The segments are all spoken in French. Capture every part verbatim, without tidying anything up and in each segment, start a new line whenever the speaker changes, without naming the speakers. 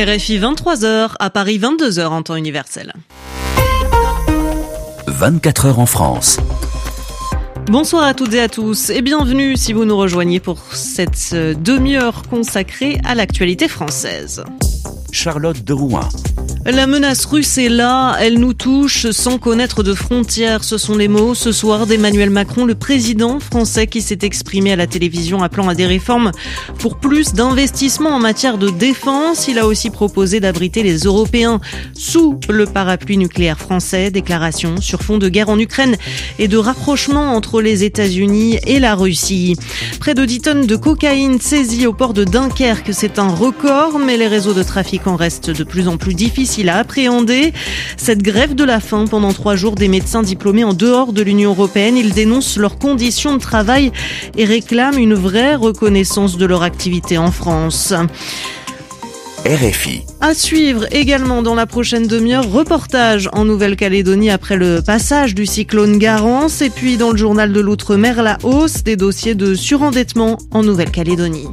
R F I vingt-trois heures, à Paris vingt-deux heures en temps universel.
vingt-quatre heures en France.
Bonsoir à toutes et à tous et bienvenue si vous nous rejoignez pour cette demi-heure consacrée à l'actualité française.
Charlotte de Rouen.
La menace russe est là, elle nous touche sans connaître de frontières. Ce sont les mots ce soir d'Emmanuel Macron, le président français qui s'est exprimé à la télévision appelant à des réformes pour plus d'investissements en matière de défense. Il a aussi proposé d'abriter les Européens sous le parapluie nucléaire français. Déclaration sur fond de guerre en Ukraine et de rapprochement entre les États-Unis et la Russie. Près de dix tonnes de cocaïne saisies au port de Dunkerque, c'est un record, mais les réseaux de trafiquants restent de plus en plus difficiles à appréhender. Cette grève de la faim pendant trois jours des médecins diplômés en dehors de l'Union européenne, ils dénoncent leurs conditions de travail et réclament une vraie reconnaissance de leur activité en France.
R F I.
À suivre également dans la prochaine demi-heure, reportage en Nouvelle-Calédonie après le passage du cyclone Garance, et puis dans le journal de l'Outre-mer, la hausse des dossiers de surendettement en Nouvelle-Calédonie.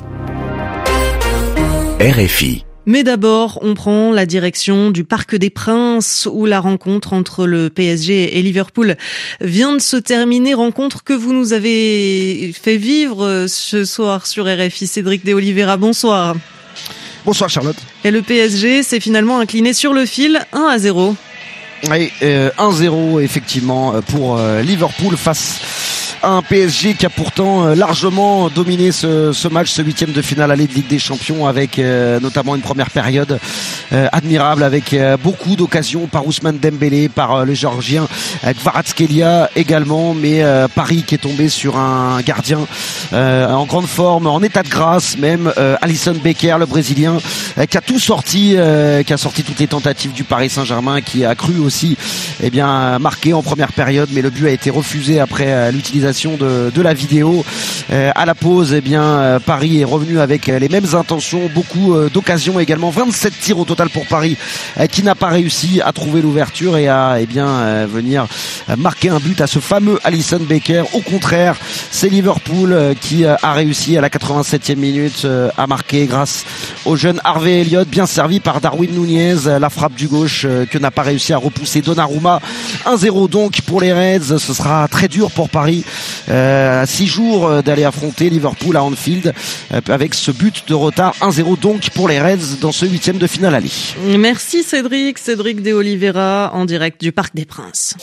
R F I.
Mais d'abord, on prend la direction du Parc des Princes où la rencontre entre le P S G et Liverpool vient de se terminer. Rencontre que vous nous avez fait vivre ce soir sur R F I. Cédric de Oliveira, bonsoir.
Bonsoir Charlotte.
Et le P S G s'est finalement incliné sur le fil, un à zéro.
Oui, euh, un zéro effectivement pour euh, Liverpool face à un P S G qui a pourtant euh, largement dominé ce, ce match, ce huitième de finale aller de Ligue des Champions, avec euh, notamment une première période euh, admirable avec euh, beaucoup d'occasions par Ousmane Dembélé, par euh, le Géorgien euh, Kvaratskhelia également, mais euh, Paris qui est tombé sur un gardien euh, en grande forme, en état de grâce même, euh, Alisson Becker, le Brésilien, euh, qui a tout sorti, euh, qui a sorti toutes les tentatives du Paris Saint-Germain, qui a cru aussi eh bien marquer en première période, mais le but a été refusé après euh, l'utilisation De, de la vidéo. Euh, à la pause, eh bien, euh, Paris est revenu avec euh, les mêmes intentions, beaucoup euh, d'occasions également, vingt-sept tirs au total pour Paris, euh, qui n'a pas réussi à trouver l'ouverture et à eh bien euh, venir euh, marquer un but à ce fameux Alisson Becker. Au contraire, c'est Liverpool euh, qui euh, a réussi à la quatre-vingt-septième minute euh, à marquer grâce au jeune Harvey Elliott, bien servi par Darwin Nunez, euh, la frappe du gauche euh, que n'a pas réussi à repousser Donnarumma. un zéro donc pour les Reds. Ce sera très dur pour Paris. Euh, à six jours d'aller affronter Liverpool à Anfield euh, avec ce but de retard. un zéro donc pour les Reds dans ce huitième de finale aller.
Merci Cédric, Cédric de Oliveira en direct du Parc des Princes.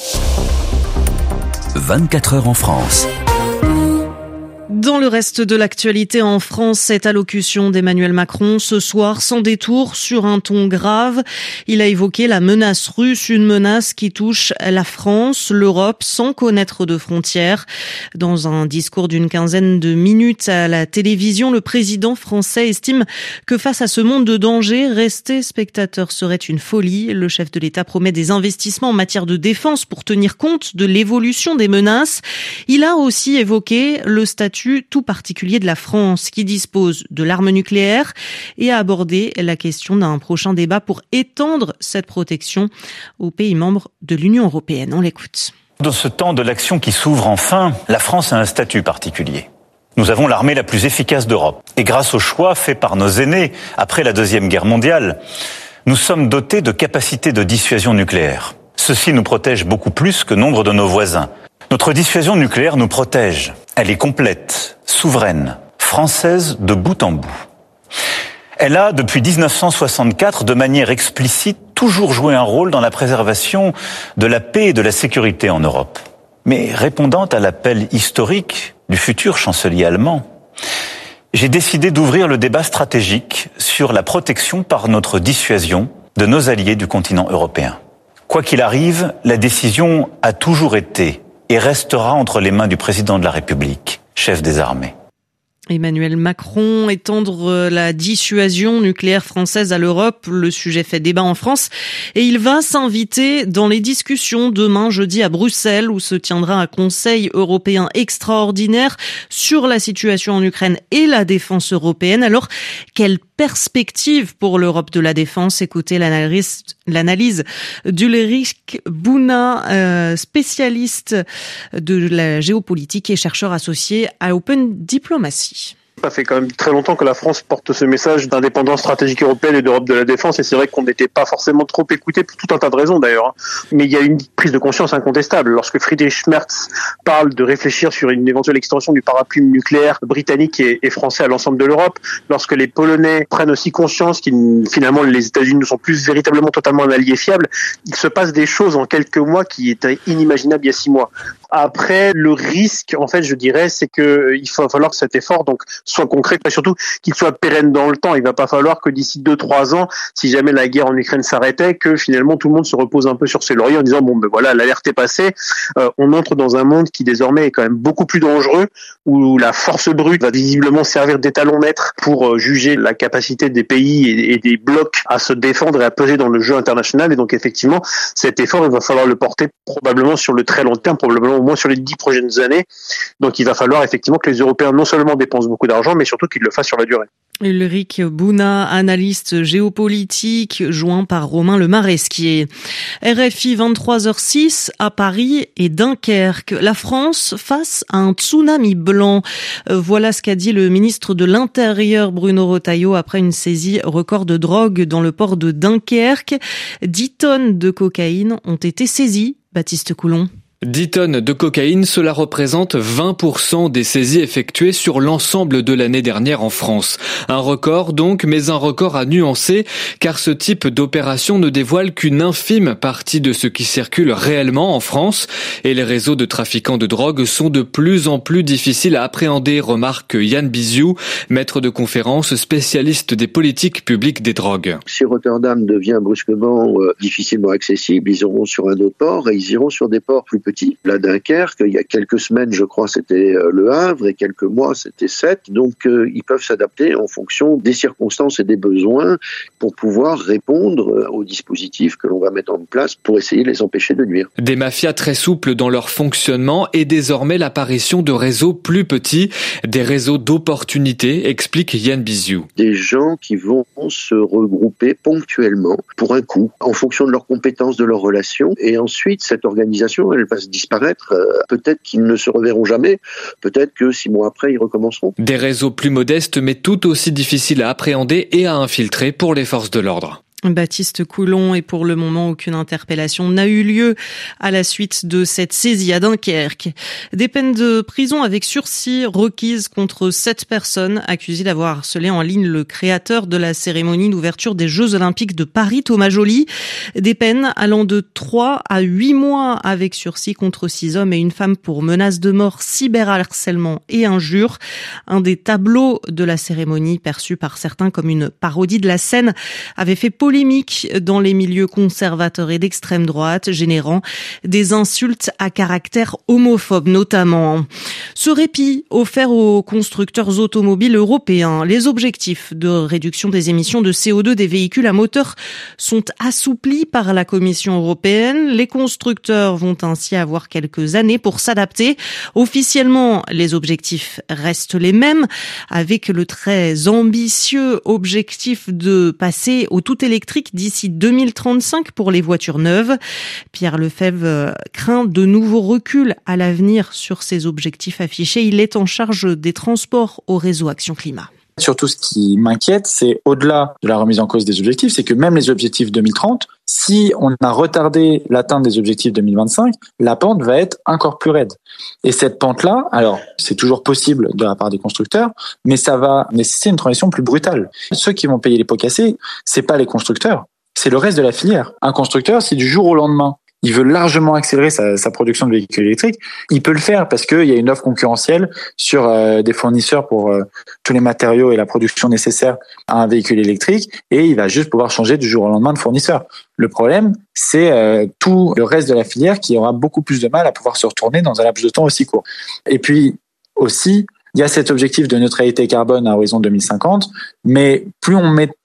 vingt-quatre heures en France.
Dans le reste de l'actualité en France, cette allocution d'Emmanuel Macron ce soir sans détour sur un ton grave. Il a évoqué la menace russe, une menace qui touche la France, l'Europe sans connaître de frontières. Dans un discours d'une quinzaine de minutes à la télévision, le président français estime que face à ce monde de danger, rester spectateur serait une folie. Le chef de l'État promet des investissements en matière de défense pour tenir compte de l'évolution des menaces. Il a aussi évoqué le statut tout particulier de la France qui dispose de l'arme nucléaire et a abordé la question d'un prochain débat pour étendre cette protection aux pays membres de l'Union européenne. On l'écoute.
Dans ce temps de l'action qui s'ouvre enfin, la France a un statut particulier. Nous avons l'armée la plus efficace d'Europe. Et grâce au choix fait par nos aînés après la Deuxième Guerre mondiale, nous sommes dotés de capacités de dissuasion nucléaire. Ceci nous protège beaucoup plus que nombre de nos voisins. Notre dissuasion nucléaire nous protège. Elle est complète, souveraine, française de bout en bout. Elle a, depuis dix-neuf cent soixante-quatre, de manière explicite, toujours joué un rôle dans la préservation de la paix et de la sécurité en Europe. Mais répondant à l'appel historique du futur chancelier allemand, j'ai décidé d'ouvrir le débat stratégique sur la protection par notre dissuasion de nos alliés du continent européen. Quoi qu'il arrive, la décision a toujours été et restera entre les mains du président de la République, chef des armées.
Emmanuel Macron, étendre la dissuasion nucléaire française à l'Europe, le sujet fait débat en France et il va s'inviter dans les discussions demain jeudi à Bruxelles où se tiendra un conseil européen extraordinaire sur la situation en Ukraine et la défense européenne. Alors, quelle perspective pour l'Europe de la défense? Écoutez l'analyse, l'analyse d'Ulrich Bouna, euh, spécialiste de la géopolitique et chercheur associé à Open Diplomacy.
Ça fait quand même très longtemps que la France porte ce message d'indépendance stratégique européenne et d'Europe de la défense, et c'est vrai qu'on n'était pas forcément trop écouté pour tout un tas de raisons d'ailleurs. Mais il y a une prise de conscience incontestable. Lorsque Friedrich Merz parle de réfléchir sur une éventuelle extension du parapluie nucléaire britannique et, et français à l'ensemble de l'Europe, lorsque les Polonais prennent aussi conscience qu'ils finalement les États-Unis ne sont plus véritablement totalement un allié fiable, il se passe des choses en quelques mois qui étaient inimaginables il y a six mois. Après, le risque, en fait, je dirais, c'est que il va falloir que cet effort donc soit concret, et surtout qu'il soit pérenne dans le temps. Il va pas falloir que d'ici deux, trois ans, si jamais la guerre en Ukraine s'arrêtait, que finalement tout le monde se repose un peu sur ses lauriers en disant bon ben voilà, l'alerte est passée. Euh, on entre dans un monde qui désormais est quand même beaucoup plus dangereux, où la force brute va visiblement servir d'étalon-maître pour euh, juger la capacité des pays et, et des blocs à se défendre et à peser dans le jeu international. Et donc effectivement, cet effort, il va falloir le porter probablement sur le très long terme, probablement au moins sur les dix prochaines années. Donc il va falloir effectivement que les Européens non seulement dépensent beaucoup d'argent, mais surtout qu'ils le fassent sur la durée.
Ulrich Bouna, analyste géopolitique, joint par Romain Le Maresquier. R F I vingt-trois heures six à Paris et Dunkerque. La France face à un tsunami blanc. Voilà ce qu'a dit le ministre de l'Intérieur Bruno Retailleau après une saisie record de drogue dans le port de Dunkerque. dix tonnes de cocaïne ont été saisies. Baptiste Coulon.
dix tonnes de cocaïne, cela représente vingt pour cent des saisies effectuées sur l'ensemble de l'année dernière en France. Un record donc, mais un record à nuancer, car ce type d'opération ne dévoile qu'une infime partie de ce qui circule réellement en France, et les réseaux de trafiquants de drogue sont de plus en plus difficiles à appréhender, remarque Yann Biziou, maître de conférence spécialiste des politiques publiques des drogues.
Si Rotterdam devient brusquement euh, difficilement accessible, ils iront sur un autre port et ils iront sur des ports plus petits. Là, Dunkerque, il y a quelques semaines, je crois, c'était Le Havre, et quelques mois, c'était Sète. Donc, euh, ils peuvent s'adapter en fonction des circonstances et des besoins pour pouvoir répondre aux dispositifs que l'on va mettre en place pour essayer de les empêcher de nuire.
Des mafias très souples dans leur fonctionnement et désormais l'apparition de réseaux plus petits, des réseaux d'opportunités, explique Yann Biziou.
Des gens qui vont se regrouper ponctuellement pour un coup, en fonction de leurs compétences, de leurs relations, et ensuite, cette organisation, elle va se disparaître. Euh, peut-être qu'ils ne se reverront jamais. Peut-être que six mois après, ils recommenceront.
Des réseaux plus modestes, mais tout aussi difficiles à appréhender et à infiltrer pour les forces de l'ordre.
Baptiste Coulon, et pour le moment, aucune interpellation n'a eu lieu à la suite de cette saisie à Dunkerque. Des peines de prison avec sursis requises contre sept personnes accusées d'avoir harcelé en ligne le créateur de la cérémonie d'ouverture des Jeux Olympiques de Paris, Thomas Joly. Des peines allant de trois à huit mois avec sursis contre six hommes et une femme pour menaces de mort, cyberharcèlement et injures. Un des tableaux de la cérémonie, perçu par certains comme une parodie de la scène, avait fait polémique dans les milieux conservateurs et d'extrême droite, générant des insultes à caractère homophobe notamment. Ce répit offert aux constructeurs automobiles européens, les objectifs de réduction des émissions de C O deux des véhicules à moteur sont assouplis par la Commission européenne. Les constructeurs vont ainsi avoir quelques années pour s'adapter. Officiellement, les objectifs restent les mêmes, avec le très ambitieux objectif de passer au tout électrique d'ici deux mille trente-cinq pour les voitures neuves. Pierre Lefebvre craint de nouveaux reculs à l'avenir sur ces objectifs affichés. Il est en charge des transports au réseau Action Climat.
Surtout, ce qui m'inquiète, c'est au-delà de la remise en cause des objectifs, c'est que même les objectifs deux mille trente, si on a retardé l'atteinte des objectifs deux mille vingt-cinq, la pente va être encore plus raide. Et cette pente-là, alors, c'est toujours possible de la part des constructeurs, mais ça va nécessiter une transition plus brutale. Ceux qui vont payer les pots cassés, c'est pas les constructeurs, c'est le reste de la filière. Un constructeur, si du jour au lendemain, il veut largement accélérer sa, sa production de véhicules électriques, il peut le faire parce qu'il y a une offre concurrentielle sur euh, des fournisseurs pour euh, tous les matériaux et la production nécessaire à un véhicule électrique, et il va juste pouvoir changer du jour au lendemain de fournisseur. Le problème, c'est euh, tout le reste de la filière qui aura beaucoup plus de mal à pouvoir se retourner dans un laps de temps aussi court. Et puis aussi, il y a cet objectif de neutralité carbone à horizon deux mille cinquante, mais plus on met de temps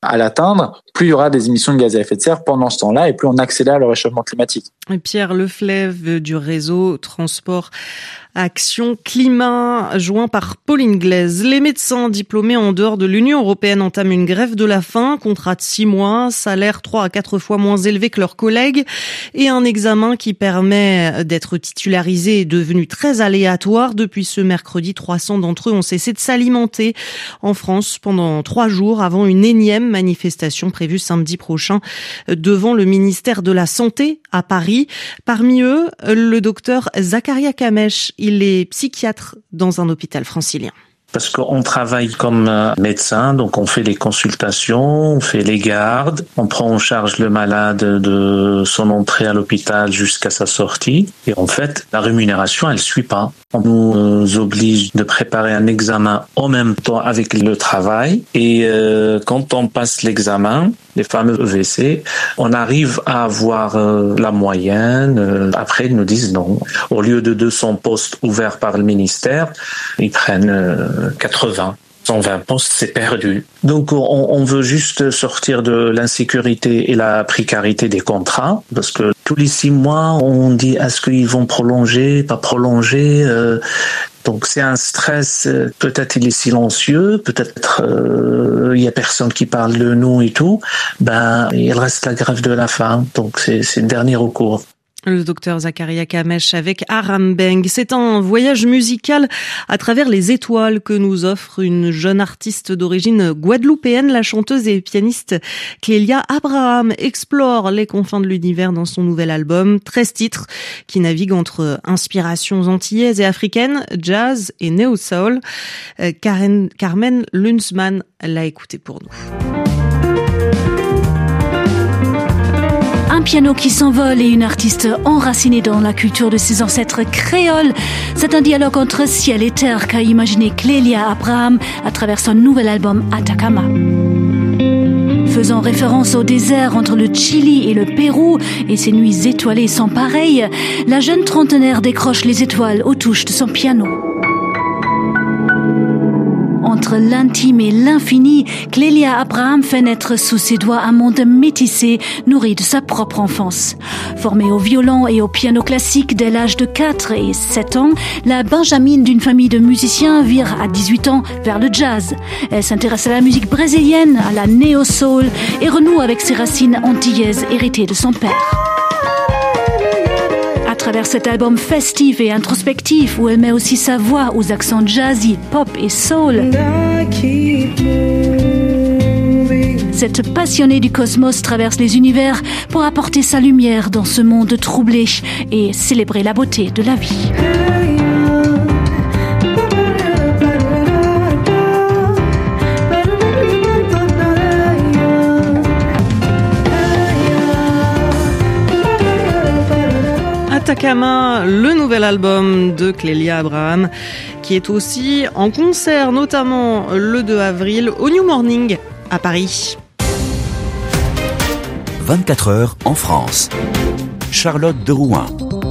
à l'atteindre, plus il y aura des émissions de gaz à effet de serre pendant ce temps-là et plus on accélère le réchauffement climatique.
Et Pierre Leflève du réseau Transport Action Climat, joint par Pauline Glaise. Les médecins diplômés en dehors de l'Union européenne entament une grève de la faim, contrat de six mois, salaire trois à quatre fois moins élevé que leurs collègues et un examen qui permet d'être titularisé est devenu très aléatoire. Depuis ce mercredi, trois cents d'entre eux ont cessé de s'alimenter en France pendant trois jours avant une énième manifestation prévue samedi prochain devant le ministère de la Santé à Paris. Parmi eux, le docteur Zakaria Kamesh. Il est psychiatre dans un hôpital francilien.
Parce qu'on travaille comme médecin, donc on fait les consultations, on fait les gardes, on prend en charge le malade de son entrée à l'hôpital jusqu'à sa sortie. Et en fait, la rémunération, elle suit pas. On nous oblige de préparer un examen en même temps avec le travail. Et euh, quand on passe l'examen, les fameux E V C, on arrive à avoir euh, la moyenne. Euh, après, ils nous disent non. Au lieu de deux cents postes ouverts par le ministère, ils prennent euh, quatre-vingts. cent vingt postes, c'est perdu. Donc, on, on veut juste sortir de l'insécurité et la précarité des contrats, parce que tous les six mois, on dit est-ce qu'ils vont prolonger, pas prolonger. Euh, donc, c'est un stress. Peut-être il est silencieux, peut-être euh, il y a personne qui parle de nous et tout. Ben, il reste la grève de la faim. Donc, c'est, c'est le dernier recours.
Le docteur Zakaria Kamesh avec Aram Beng. C'est un voyage musical à travers les étoiles que nous offre une jeune artiste d'origine guadeloupéenne. La chanteuse et pianiste Clélia Abraham explore les confins de l'univers dans son nouvel album. treize titres qui naviguent entre inspirations antillaises et africaines, jazz et néo-soul. Karen, Carmen Lunsman l'a écouté pour nous.
Un piano qui s'envole et une artiste enracinée dans la culture de ses ancêtres créoles. C'est un dialogue entre ciel et terre qu'a imaginé Clélia Abraham à travers son nouvel album Atacama. Faisant référence au désert entre le Chili et le Pérou et ses nuits étoilées sans pareil, la jeune trentenaire décroche les étoiles aux touches de son piano. Entre l'intime et l'infini, Clélia Abraham fait naître sous ses doigts un monde métissé, nourri de sa propre enfance. Formée au violon et au piano classique dès l'âge de quatre et sept ans, la benjamine d'une famille de musiciens vire à dix-huit ans vers le jazz. Elle s'intéresse à la musique brésilienne, à la néo-soul et renoue avec ses racines antillaises héritées de son père. À travers cet album festif et introspectif où elle met aussi sa voix aux accents jazzy, pop et soul, cette passionnée du cosmos traverse les univers pour apporter sa lumière dans ce monde troublé et célébrer la beauté de la vie.
Atacama, le nouvel album de Clélia Abraham, qui est aussi en concert, notamment le deux avril, au New Morning à Paris.
vingt-quatre heures en France. Charlotte de Rouen.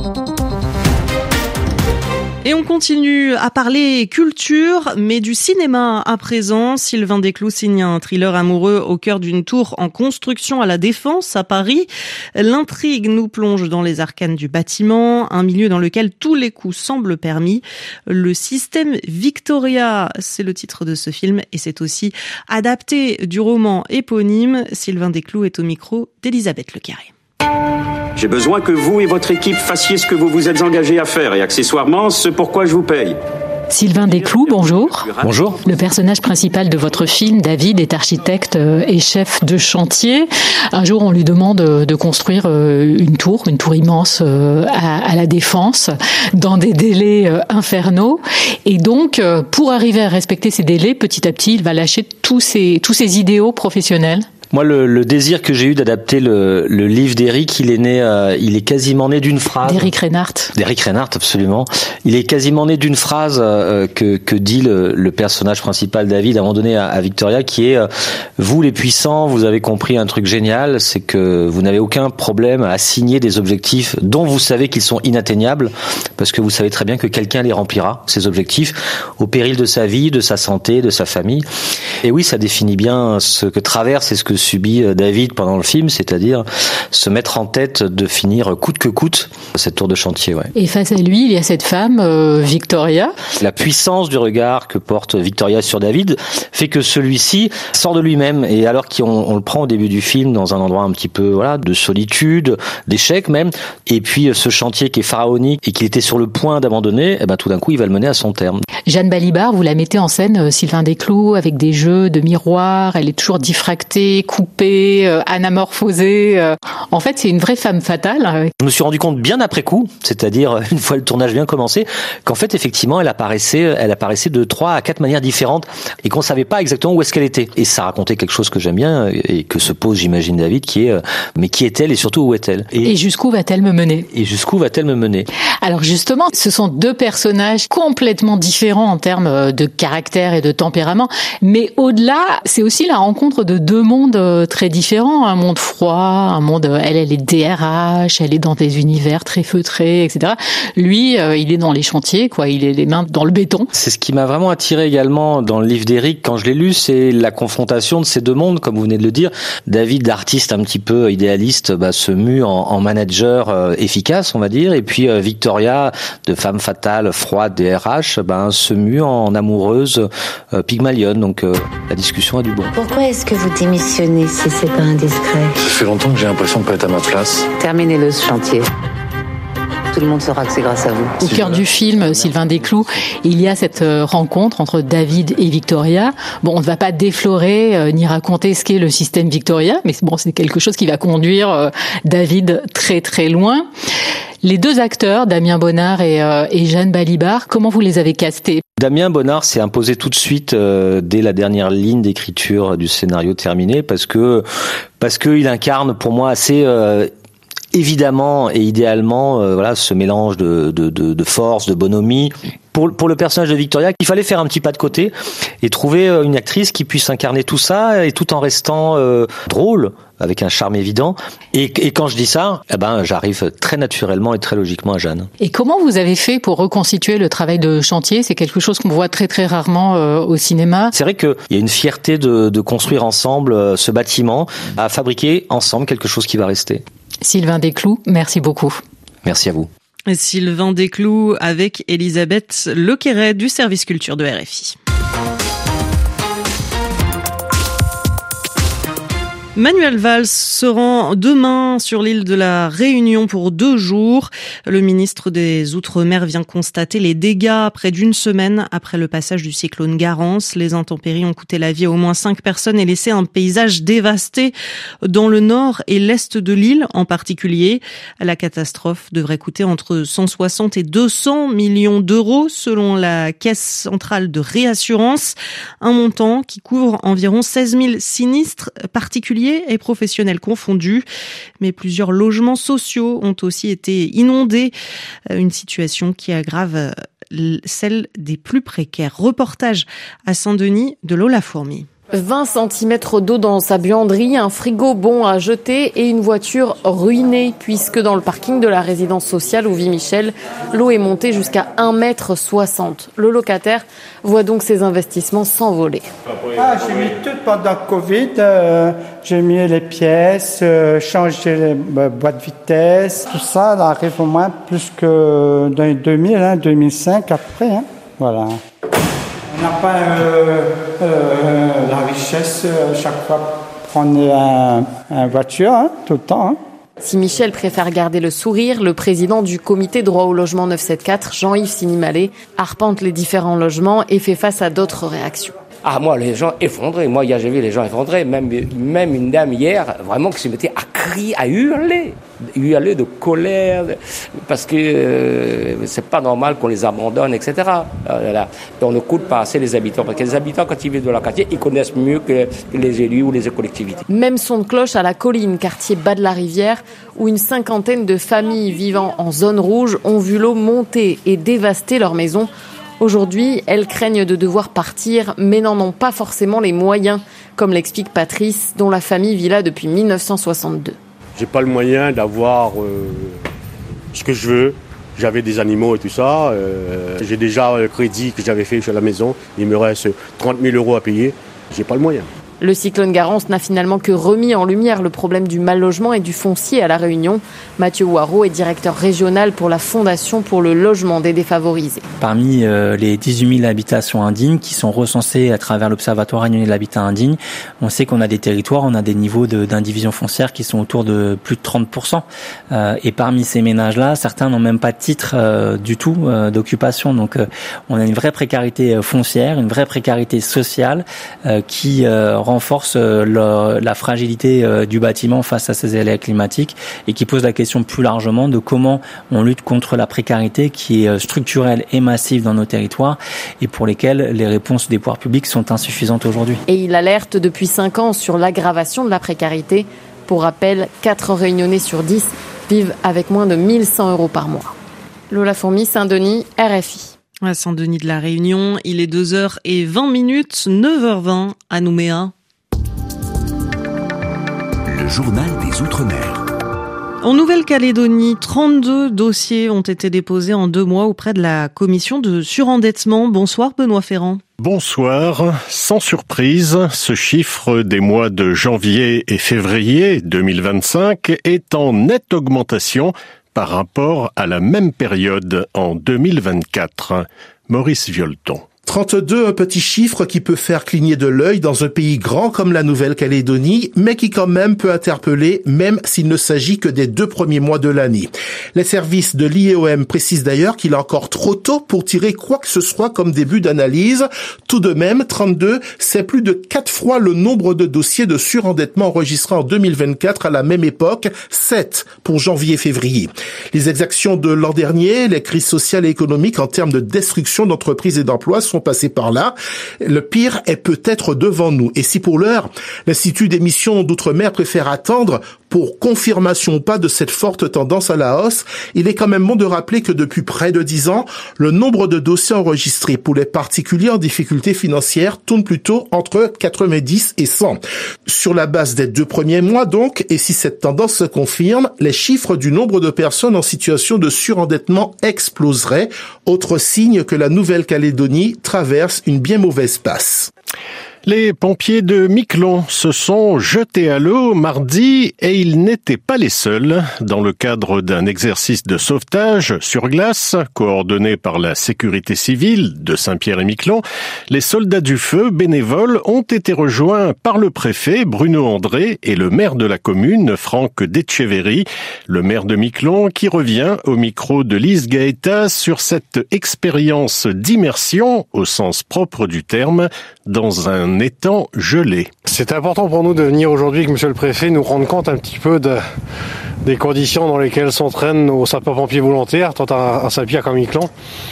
Et on continue à parler culture, mais du cinéma à présent. Sylvain Desclous signe un thriller amoureux au cœur d'une tour en construction à la Défense, à Paris. L'intrigue nous plonge dans les arcanes du bâtiment, un milieu dans lequel tous les coups semblent permis. Le système Victoria, c'est le titre de ce film, et c'est aussi adapté du roman éponyme. Sylvain Desclous est au micro d'Elisabeth Le Carré.
J'ai besoin que vous et votre équipe fassiez ce que vous vous êtes engagés à faire et accessoirement ce pourquoi je vous paye.
Sylvain Desclous, bonjour.
Bonjour.
Le personnage principal de votre film, David, est architecte et chef de chantier. Un jour, on lui demande de construire une tour, une tour immense à, à la Défense, dans des délais infernaux. Et donc, pour arriver à respecter ces délais, petit à petit, il va lâcher tous ses, tous ses idéaux professionnels.
Moi, le, le désir que j'ai eu d'adapter le, le livre d'Éric, il est né, euh, il est quasiment né d'une phrase.
D'Éric Reinhardt.
D'Éric Reinhardt, absolument. Il est quasiment né d'une phrase euh, que, que dit le, le personnage principal, David, à un moment donné à, à Victoria, qui est euh, « Vous, les puissants, vous avez compris un truc génial, c'est que vous n'avez aucun problème à assigner des objectifs dont vous savez qu'ils sont inatteignables, parce que vous savez très bien que quelqu'un les remplira, ces objectifs, au péril de sa vie, de sa santé, de sa famille. » Et oui, ça définit bien ce que traverse et ce que subit David pendant le film, c'est-à-dire se mettre en tête de finir coûte que coûte cette tour de chantier. Ouais.
Et face à lui, il y a cette femme, euh, Victoria.
La puissance du regard que porte Victoria sur David fait que celui-ci sort de lui-même, et alors qu'on on le prend au début du film dans un endroit un petit peu voilà de solitude, d'échec même, et puis ce chantier qui est pharaonique et qu'il était sur le point d'abandonner, et ben tout d'un coup il va le mener à son terme.
Jeanne Balibar, vous la mettez en scène, euh, Sylvain Desclous, avec des jeux de miroirs, elle est toujours diffractée, coupée, euh, anamorphosée. Euh. En fait, c'est une vraie femme fatale.
Je me suis rendu compte bien après coup, c'est-à-dire une fois le tournage bien commencé, qu'en fait, effectivement, elle apparaissait, elle apparaissait de trois à quatre manières différentes et qu'on savait pas exactement où est-ce qu'elle était. Et ça racontait quelque chose que j'aime bien et que se pose, j'imagine, David, qui est, euh, mais qui est-elle et surtout où est-elle?
Et, et jusqu'où va-t-elle me mener?
Et jusqu'où va-t-elle me mener?
Alors justement, ce sont deux personnages complètement différents en termes de caractère et de tempérament, mais au-delà, c'est aussi la rencontre de deux mondes très différents, un monde froid, un monde, elle, elle est D R H, elle est dans des univers très feutrés, et cetera. Lui, euh, il est dans les chantiers, quoi, il est les mains dans le béton.
C'est ce qui m'a vraiment attiré également dans le livre d'Éric, quand je l'ai lu, c'est la confrontation de ces deux mondes, comme vous venez de le dire. David, artiste un petit peu idéaliste, bah, se mue en, en manager euh, efficace, on va dire, et puis euh, Victoria, de femme fatale, froide, D R H, ben, se mue en amoureuse euh, Pygmalion, donc euh, la discussion a du bon.
Pourquoi est-ce que vous démissionnez si c'est pas indiscret?
Ça fait longtemps que j'ai l'impression de pas être à ma place.
Terminez-le ce chantier. Tout le monde saura que c'est grâce à vous.
Au cœur du film, Sylvain Desclous, il y a cette rencontre entre David et Victoria. Bon, on ne va pas déflorer euh, ni raconter ce qu'est le système Victoria, mais bon, c'est quelque chose qui va conduire euh, David très très loin. Les deux acteurs, Damien Bonnard et, euh, et Jeanne Balibar, comment vous les avez castés?
Damien Bonnard s'est imposé tout de suite euh, dès la dernière ligne d'écriture du scénario terminé, parce que parce que il incarne pour moi assez euh, évidemment et idéalement euh, voilà ce mélange de, de de de force, de bonhomie. Pour, pour le personnage de Victoria, il fallait faire un petit pas de côté et trouver une actrice qui puisse incarner tout ça et tout en restant euh, drôle, avec un charme évident. Et, et quand je dis ça, eh ben, j'arrive très naturellement et très logiquement à Jeanne.
Et comment vous avez fait pour reconstituer le travail de chantier? C'est quelque chose qu'on voit très très rarement euh, au cinéma.
C'est vrai qu'il y a une fierté de, de construire ensemble euh, ce bâtiment, à fabriquer ensemble quelque chose qui va rester.
Sylvain Desclous, merci beaucoup.
Merci à vous.
Sylvain Desclous avec Elisabeth Lequeret du service culture de R F I. Manuel Valls se rend demain sur l'île de la Réunion pour deux jours. Le ministre des Outre-mer vient constater les dégâts près d'une semaine après le passage du cyclone Garance. Les intempéries ont coûté la vie à au moins cinq personnes et laissé un paysage dévasté dans le nord et l'est de l'île en particulier. La catastrophe devrait coûter entre cent soixante et deux cents millions d'euros selon la Caisse centrale de réassurance. Un montant qui couvre environ seize mille sinistres particuliers et professionnels confondus. Mais plusieurs logements sociaux ont aussi été inondés. Une situation qui aggrave celle des plus précaires. Reportage à Saint-Denis de Lola Fourmi.
vingt centimètres d'eau dans sa buanderie, un frigo bon à jeter et une voiture ruinée puisque dans le parking de la résidence sociale où vit Michel, l'eau est montée jusqu'à un mètre soixante. Le locataire voit donc ses investissements s'envoler.
Ah, j'ai mis tout pendant le Covid, euh, j'ai mis les pièces, euh, changé les euh, boîtes de vitesse, tout ça, ça arrive au moins plus que dans les deux mille, hein, deux mille cinq après, hein, voilà. On n'a pas euh, euh, la richesse euh, chaque fois prendre une un voiture, hein, tout le temps. Hein.
Si Michel préfère garder le sourire, le président du comité droit au logement neuf cent soixante-quatorze, Jean-Yves Sinimalé, arpente les différents logements et fait face à d'autres réactions.
Ah, moi, les gens effondrés. Moi, hier, j'ai vu les gens effondrés. Même, même une dame hier, vraiment, qui se mettait à crier, à hurler. Il y a eu de colère parce que euh, c'est pas normal qu'on les abandonne, et cetera. Euh, là. Et on ne coûte pas assez les habitants parce que les habitants, quand ils vivent dans leur quartier, ils connaissent mieux que les élus ou les collectivités.
Même son de cloche à la Colline, quartier bas de la Rivière, où une cinquantaine de familles vivant en zone rouge ont vu l'eau monter et dévaster leurs maisons. Aujourd'hui, elles craignent de devoir partir, mais n'en ont pas forcément les moyens, comme l'explique Patrice, dont la famille vit là depuis mille neuf cent soixante-deux.
J'ai pas le moyen d'avoir euh, ce que je veux. J'avais des animaux et tout ça. Euh, j'ai déjà le crédit que j'avais fait sur la maison. Il me reste trente mille euros à payer. J'ai pas le moyen.
Le cyclone Garance n'a finalement que remis en lumière le problème du mal logement et du foncier à La Réunion. Mathieu Ouareau est directeur régional pour la Fondation pour le logement des défavorisés.
Parmi euh, les dix-huit mille habitations indignes qui sont recensées à travers l'Observatoire réunionnais de l'habitat indigne, on sait qu'on a des territoires, on a des niveaux de, d'indivision foncière qui sont autour de plus de trente pour cent. Euh, et parmi ces ménages-là, certains n'ont même pas de titre euh, du tout euh, d'occupation. Donc euh, on a une vraie précarité foncière, une vraie précarité sociale euh, qui euh, renforce euh, la, la fragilité euh, du bâtiment face à ces aléas climatiques et qui pose la question plus largement de comment on lutte contre la précarité qui est structurelle et massive dans nos territoires et pour lesquelles les réponses des pouvoirs publics sont insuffisantes aujourd'hui.
Et il alerte depuis cinq ans sur l'aggravation de la précarité. Pour rappel, quatre Réunionnais sur dix vivent avec moins de mille cent euros par mois. Lola Fourmi, Saint-Denis, R F I.
À Saint-Denis de la Réunion, il est deux heures vingt minutes, neuf heures vingt à Nouméa.
Le journal des Outre-mer.
En Nouvelle-Calédonie, trente-deux dossiers ont été déposés en deux mois auprès de la commission de surendettement. Bonsoir Benoît Ferrand.
Bonsoir. Sans surprise, ce chiffre des mois de janvier et février deux mille vingt-cinq est en nette augmentation par rapport à la même période en deux mille vingt-quatre. Maurice Violton.
trente-deux, un petit chiffre qui peut faire cligner de l'œil dans un pays grand comme la Nouvelle-Calédonie, mais qui quand même peut interpeller, même s'il ne s'agit que des deux premiers mois de l'année. Les services de l'I E O M précisent d'ailleurs qu'il est encore trop tôt pour tirer quoi que ce soit comme début d'analyse. Tout de même, trente-deux, c'est plus de quatre fois le nombre de dossiers de surendettement enregistrés en deux mille vingt-quatre à la même époque, sept pour janvier-février. Les exactions de l'an dernier, les crises sociales et économiques en termes de destruction d'entreprises et d'emplois sont passés par là. Le pire est peut-être devant nous. Et si pour l'heure, l'Institut d'émission d'Outre-mer préfère attendre pour confirmation ou pas de cette forte tendance à la hausse, il est quand même bon de rappeler que depuis près de dix ans, le nombre de dossiers enregistrés pour les particuliers en difficulté financière tourne plutôt entre quatre-vingt-dix et cent. Sur la base des deux premiers mois donc, et si cette tendance se confirme, les chiffres du nombre de personnes en situation de surendettement exploseraient, autre signe que la Nouvelle-Calédonie traverse une bien mauvaise passe.
Les pompiers de Miquelon se sont jetés à l'eau mardi et ils n'étaient pas les seuls. Dans le cadre d'un exercice de sauvetage sur glace, coordonné par la sécurité civile de Saint-Pierre-et-Miquelon, les soldats du feu bénévoles ont été rejoints par le préfet Bruno André et le maire de la commune, Franck Detcheverry, le maire de Miquelon qui revient au micro de Lise Gaëta sur cette expérience d'immersion, au sens propre du terme, dans un étang gelé.
C'est important pour nous de venir aujourd'hui, que monsieur le préfet nous rende compte un petit peu de, des conditions dans lesquelles s'entraînent nos sapeurs-pompiers volontaires, tant à, à Saint-Pierre qu'à Miquelon,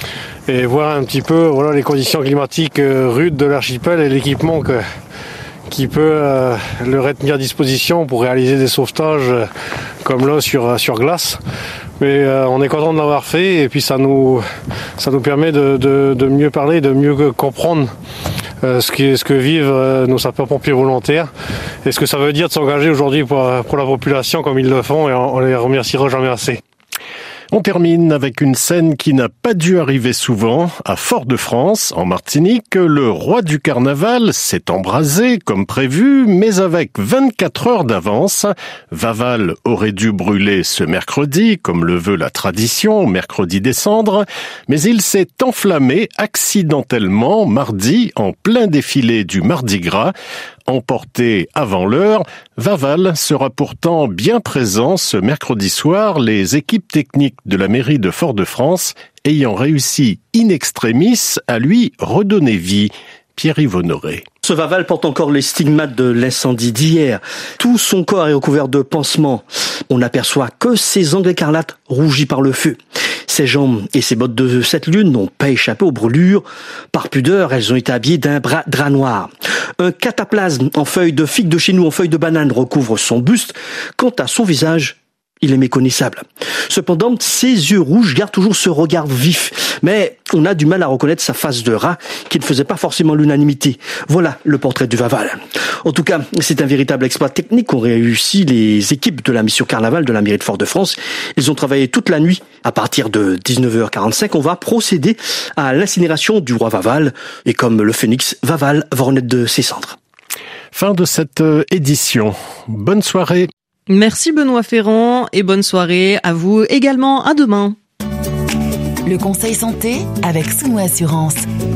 et voir un petit peu voilà, les conditions climatiques euh, rudes de l'archipel et l'équipement que, qui peut euh, leur être mis à disposition pour réaliser des sauvetages euh, comme là sur, sur glace. Mais euh, on est content de l'avoir fait et puis ça nous, ça nous permet de, de, de mieux parler, de mieux comprendre Euh, ce, qui, ce que vivent euh, nos sapeurs-pompiers volontaires et ce que ça veut dire de s'engager aujourd'hui pour, pour la population comme ils le font et on, on les remerciera jamais assez.
On termine avec une scène qui n'a pas dû arriver souvent. À Fort-de-France, en Martinique, le roi du carnaval s'est embrasé comme prévu, mais avec vingt-quatre heures d'avance. Vaval aurait dû brûler ce mercredi, comme le veut la tradition, mercredi des cendres, mais il s'est enflammé accidentellement mardi en plein défilé du Mardi Gras. Emporté avant l'heure, Vaval sera pourtant bien présent ce mercredi soir, les équipes techniques de la mairie de Fort-de-France ayant réussi in extremis à lui redonner vie. Pierre-Yves Honoré.
Ce Vaval porte encore les stigmates de l'incendie d'hier. Tout son corps est recouvert de pansements. On n'aperçoit que ses ongles écarlates rougis par le feu. Ses jambes et ses bottes de cette lune n'ont pas échappé aux brûlures. Par pudeur, elles ont été habillées d'un bras drap noir. Un cataplasme en feuilles de figue de chez nous, en feuilles de banane, recouvre son buste. Quant à son visage, il est méconnaissable. Cependant, ses yeux rouges gardent toujours ce regard vif. Mais on a du mal à reconnaître sa face de rat, qui ne faisait pas forcément l'unanimité. Voilà le portrait du Vaval. En tout cas, c'est un véritable exploit technique qu'ont réussi les équipes de la mission Carnaval de la mairie de Fort-de-France. Ils ont travaillé toute la nuit. À partir de dix-neuf heures quarante-cinq, on va procéder à l'incinération du roi Vaval. Et comme le phénix, Vaval va renaître de ses cendres.
Fin de cette édition. Bonne soirée.
Merci Benoît Ferrand et bonne soirée à vous également. À demain.
Le Conseil Santé avec Sounou Assurance.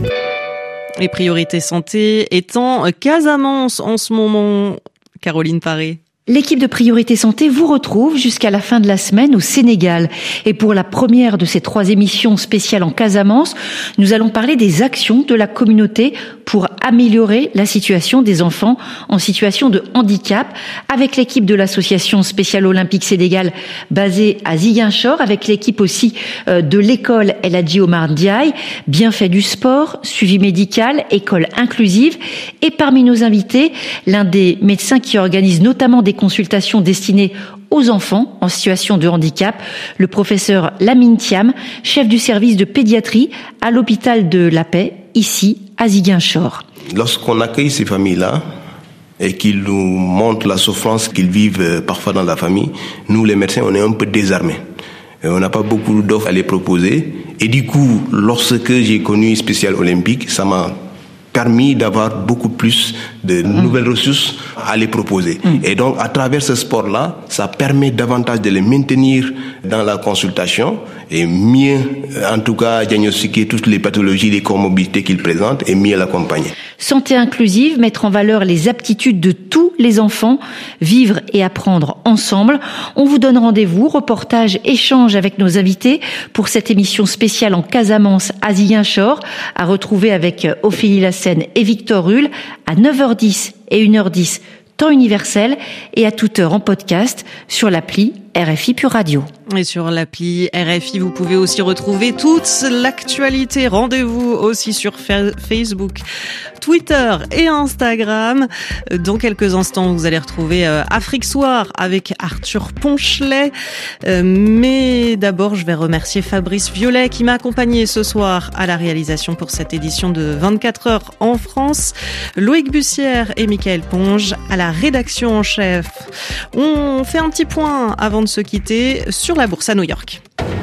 Les priorités santé étant Casamance en ce moment. Caroline Paré.
L'équipe de Priorité Santé vous retrouve jusqu'à la fin de la semaine au Sénégal. Et pour la première de ces trois émissions spéciales en Casamance, nous allons parler des actions de la communauté pour améliorer la situation des enfants en situation de handicap avec l'équipe de l'association spéciale olympique Sénégal basée à Ziguinchor, avec l'équipe aussi de l'école El Hadji Omar Ndiaye, bienfait du sport, suivi médical, école inclusive. Et parmi nos invités, l'un des médecins qui organise notamment des consultations destinées aux enfants en situation de handicap, le professeur Lamine Thiam, chef du service de pédiatrie à l'hôpital de La Paix, ici à Ziguinchor.
Lorsqu'on accueille ces familles-là et qu'ils nous montrent la souffrance qu'ils vivent parfois dans la famille, nous les médecins, on est un peu désarmés. Et on n'a pas beaucoup d'offres à les proposer. Et du coup, lorsque j'ai connu Spécial Olympique, ça m'a permis d'avoir beaucoup plus de mmh. nouvelles ressources à les proposer. Mmh. Et donc, à travers ce sport-là, ça permet davantage de les maintenir dans la consultation et mieux, en tout cas, diagnostiquer toutes les pathologies, les comorbidités qu'ils présentent et mieux l'accompagner.
Santé inclusive, mettre en valeur les aptitudes de tous les enfants, vivre et apprendre ensemble. On vous donne rendez-vous, reportage, échange avec nos invités pour cette émission spéciale en Casamance à Ziguinchor, à retrouver avec Ophélie Lassène et Victor Rull à neuf heures dix et une heure dix, temps universel, et à toute heure en podcast sur l'appli R F I Pure Radio.
Et sur l'appli R F I, vous pouvez aussi retrouver toute l'actualité. Rendez-vous aussi sur Facebook, Twitter et Instagram. Dans quelques instants, vous allez retrouver Afrique Soir avec Arthur Ponchelet. Mais d'abord, je vais remercier Fabrice Violet qui m'a accompagné ce soir à la réalisation pour cette édition de vingt-quatre heures en France. Loïc Bussière et Michael Ponge à la rédaction en chef. On fait un petit point avant de se quitter sur la bourse à New York.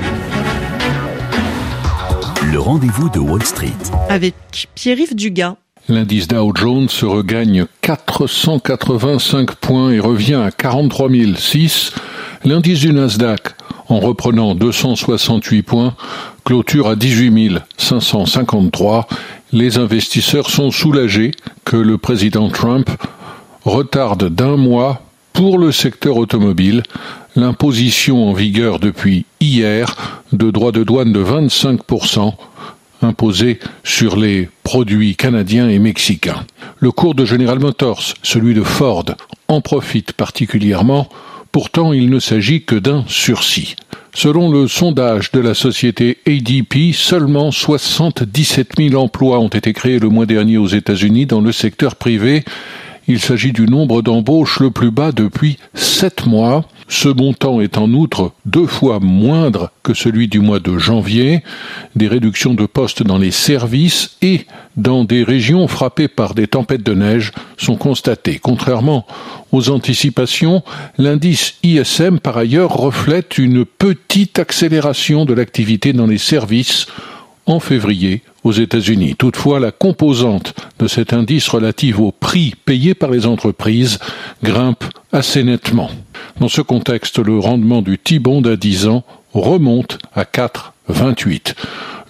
Le rendez-vous de Wall Street.
Avec Pierre-Yves Dugas.
L'indice Dow Jones se regagne quatre cent quatre-vingt-cinq points et revient à quarante-trois mille six. L'indice du Nasdaq, en reprenant deux cent soixante-huit points, clôture à dix-huit mille cinq cent cinquante-trois. Les investisseurs sont soulagés que le président Trump retarde d'un mois pour le secteur automobile l'imposition en vigueur depuis hier de droits de douane de vingt-cinq pour cent imposés sur les produits canadiens et mexicains. Le cours de General Motors, celui de Ford, en profite particulièrement, pourtant il ne s'agit que d'un sursis. Selon le sondage de la société A D P, seulement soixante-dix-sept mille emplois ont été créés le mois dernier aux États-Unis dans le secteur privé. Il s'agit du nombre d'embauches le plus bas depuis sept mois. Ce montant est en outre deux fois moindre que celui du mois de janvier. Des réductions de postes dans les services et dans des régions frappées par des tempêtes de neige sont constatées. Contrairement aux anticipations, l'indice I S M par ailleurs reflète une petite accélération de l'activité dans les services en février aux États-Unis. Toutefois, la composante de cet indice relative au prix payé par les entreprises grimpe assez nettement. Dans ce contexte, le rendement du T-bond à dix ans remonte à quatre virgule vingt-huit.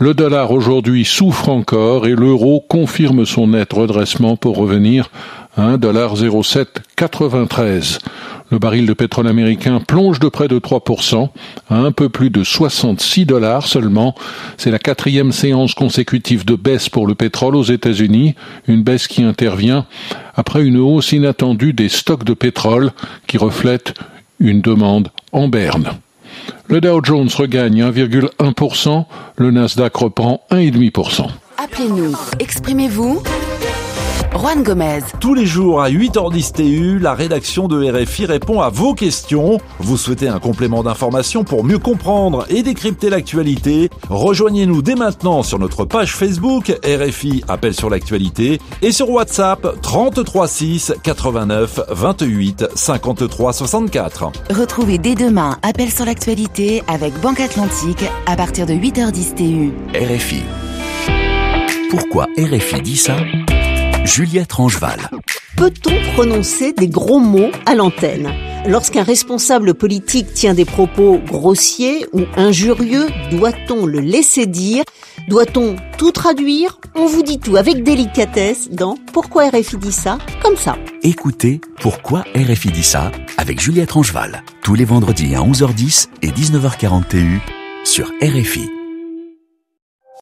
Le dollar aujourd'hui souffre encore et l'euro confirme son net redressement pour revenir à un dollar zéro sept quatre-vingt-treize. Le baril de pétrole américain plonge de près de trois pour cent à un peu plus de soixante-six dollars seulement. C'est la quatrième séance consécutive de baisse pour le pétrole aux États-Unis, une baisse qui intervient après une hausse inattendue des stocks de pétrole qui reflète une demande en berne. Le Dow Jones regagne un virgule un pour cent, le Nasdaq reprend un virgule cinq pour cent.
Appelez-nous, exprimez-vous. Juan Gomez.
Tous les jours à huit heures dix T U, la rédaction de R F I répond à vos questions. Vous souhaitez un complément d'information pour mieux comprendre et décrypter l'actualité? Rejoignez-nous dès maintenant sur notre page Facebook R F I Appel sur l'actualité et sur WhatsApp trente-trois six quatre-vingt-neuf vingt-huit cinquante-trois soixante-quatre.
Retrouvez dès demain Appel sur l'actualité avec Banque Atlantique à partir de huit heures dix T U.
R F I. Pourquoi R F I dit ça? Juliette Rangeval.
Peut-on prononcer des gros mots à l'antenne? Lorsqu'un responsable politique tient des propos grossiers ou injurieux, doit-on le laisser dire? Doit-on tout traduire? On vous dit tout avec délicatesse dans Pourquoi R F I dit ça? Comme ça.
Écoutez Pourquoi R F I dit ça avec Juliette Rangeval. Tous les vendredis à onze heures dix et dix-neuf heures quarante T U sur R F I.